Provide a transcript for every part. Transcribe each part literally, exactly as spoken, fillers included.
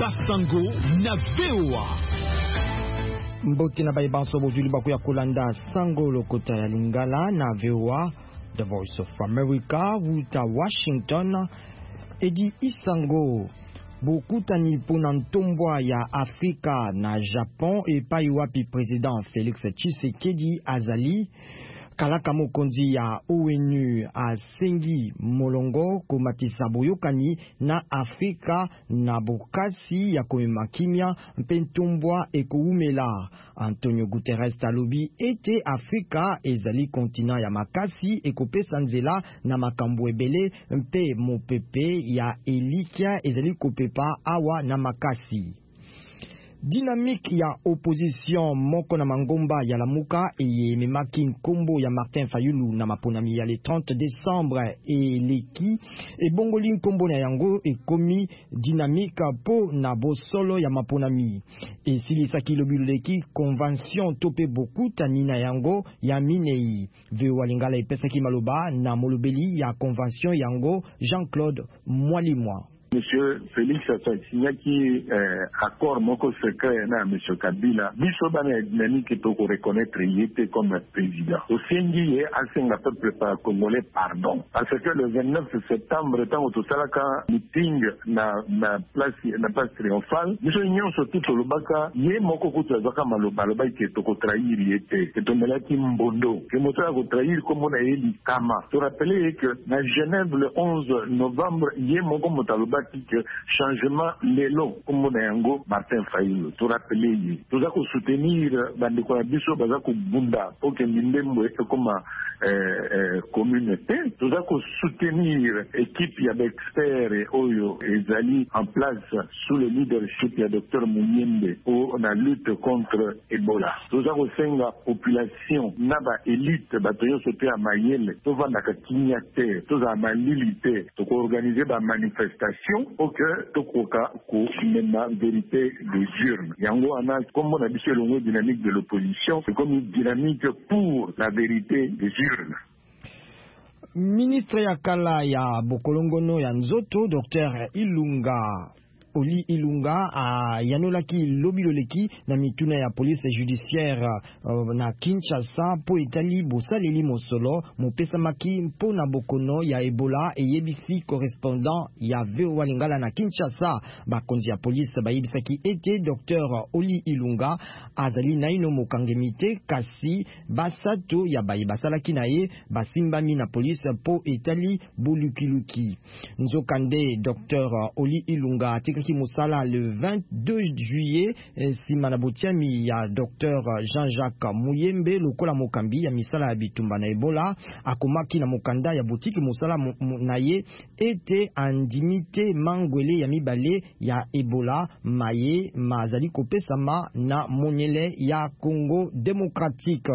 Basango na V O A. Mbote na baibanso bozuli baku ya kolanda Sango lokota ya Lingala na V O A, The Voice of America, wuta Washington, edi Isango. Bokutani pona ntombwa ya Afrika na Japon epai wapi President Félix Tshisekedi azali. Kalaka mokonzi ya O N U asengi molongo komatisa boyokani na Afrika na bokasi ya komema kimia mpe ntombwa ekoumela. Antonio Guterres talobi ete Afrika ezali kontinent ya makasi ekopesa nzela na makambo ebele mpe mopepe ya elikia ezali kopepa awa na makasi. Dynamique ya opposition moko na mangomba ya Lamuka eye memaki nkombo ya Martin Fayulu na maponami ya le trente décembre e leki e bongoli nkombo na yango ekomi dynamique po na bosolo ya maponami e silisaki lobi leki convention tope bokuta nina yango ya minei. V O A Lingala epesaki maloba na molobeli ya convention yango Jean-Claude Mwalimwa. Monsieur Félix Tshisekedi euh, accord moko secret na Monsieur Kabila biso bana dynamique to ko reconnaître il était comme président. Au Sengi et asenga peuple par congolais pardon parce que le vingt-neuf septembre tant au salaka meeting na na place na place triomphale biso union surtout to lobaka ye moko kutu zaka maloba loba ke to ko trahir yete que to melaki mbondo que moto a ko trahir comme on a eli kama. To rappeler que na Genève le onze novembre ye moko motaloba que changement lelo comme on yango Martin Fayulu to rappeler yi to za ko soutenir bande ko biso baza ko bunda pour que mindembo e comme euh communauté to za ko soutenir équipe ya d'experts oyo ezali en place sous le leadership ya docteur Muyembe pour la lutte contre Ebola. To za ko senga population na ba élite batoyo sote ya mayele to vanda ka kinyate to za malilité to ko organiser ba manifestation au que tokoka ko mena vérité des urnes. Yango ana comme on a dit sur le dynamique de l'opposition, c'est comme une dynamique pour la vérité des urnes. Ministre ya kala ya Bokolongono ya Nzoto, Docteur Ilunga Oli Ilunga a yanolaki lobiloleki na mituna ya police judiciaire uh, na Kinshasa po itali bosaleli mosolo mopesa maki mpo na bokono ya Ebola e yebisi correspondant ya V O A Lingala na Kinshasa. Bakonzi ya police bayebisaki ete Docteur Oli Ilunga azali naino mokangemite kasi basato ya bayi basalaki na ye basimbami na police po itali bolukiluki. Nzokande Docteur Oli Ilunga atika ki musala le vingt-deux juillet sima botiami ya Docteur Jean-Jacques Muyembe lokola mokambi ya misala ya bitumba na Ebola akomaki na mokanda ya botiki musala na ye ete andimite mangwele ya mibale ya Ebola maye mazali kopesama na monele ya Congo démocratique.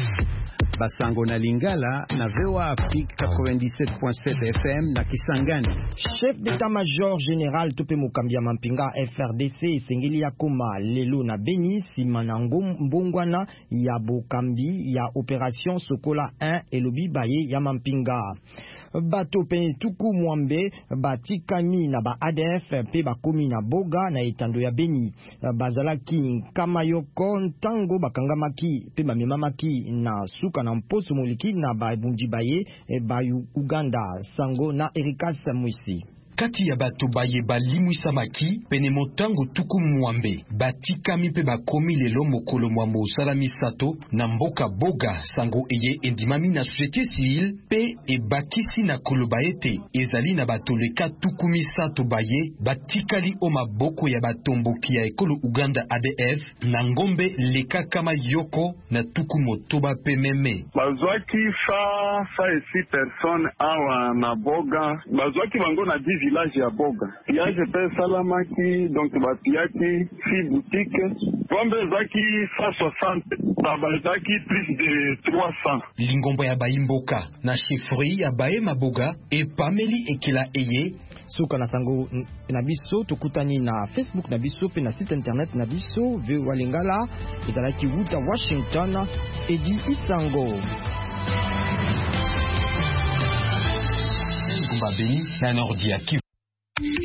Basango na Lingala na V O A Afrique quatre-vingt-dix-sept point sept F M na Kisangani. Chef d'état-major général Tope Mokambia Mampinga F R D C esengeli ya koma lelo na Beni sima na mbongwana ya bokambi ya opération Sokola un elobi baye ya Mampinga. Bato pe tuku mwambe batikami na ba A D F pe bakomi na boga na etando ya Beni bazalaki kama yoko ntango bakangamaki pe bamemamaki na suka na mposo moliki na babunji baye ba Uganda. Sango na Erikas Mwisi. Kati ya bato baye balimwisa maki pene motango tuku mwambe batikami pe bakomi lelo mokolo mwambo osala misato na mboka boga. Sango eye endimami na société civile pe ebakisi na koloba ete ezali na bato leka tuku misato baye batikali o maboko ya batomboki ya ekolo Uganda A D F na ngombe leka kama yoko na tuku motoba pe meme. Bazwaki fa fa esi personne awa na boga bazwaki bango na dix village ya boga piage pe salamaki donc bapiaki fi boutique pombe zaki cent soixante babazaki plus de trois cents. Lingombo ya baimboka na chefferie ya bae maboga e pameli ekila eye suka na sango na biso tokutani na Facebook na biso pe na site internet na biso V O A Lingala ezalaki wuta Washington edi Isango. Ngomba Beni na Nordia Kivu.